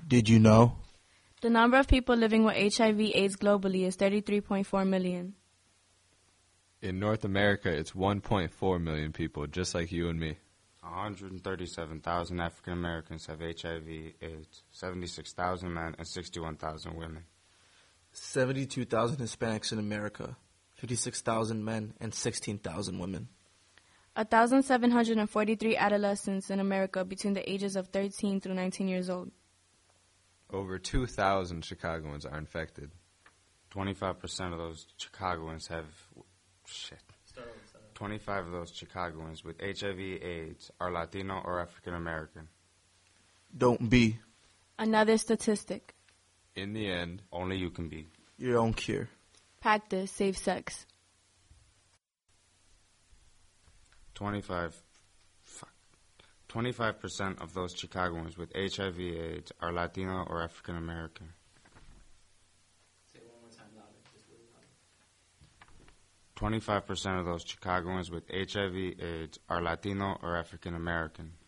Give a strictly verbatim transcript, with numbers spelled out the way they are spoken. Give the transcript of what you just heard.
Did you know? The number of people living with H I V AIDS globally is thirty-three point four million. In North America, it's one point four million people, just like you and me. one hundred thirty-seven thousand African Americans have H I V AIDS, seventy-six thousand men and sixty-one thousand women. seventy-two thousand Hispanics in America, fifty-six thousand men, and sixteen thousand women. one thousand seven hundred forty-three adolescents in America between the ages of thirteen through nineteen years old. Over two thousand Chicagoans are infected. twenty-five percent of those Chicagoans have... Shit. twenty-five of those Chicagoans with H I V AIDS are Latino or African American. Don't be Another statistic. In the end, Only you can be. your own cure. Practice safe sex. twenty-five... Fuck. twenty-five percent of those Chicagoans with H I V AIDS are Latino or African American. Say it one more time louder. Just really loud. twenty-five percent of those Chicagoans with H I V AIDS are Latino or African American.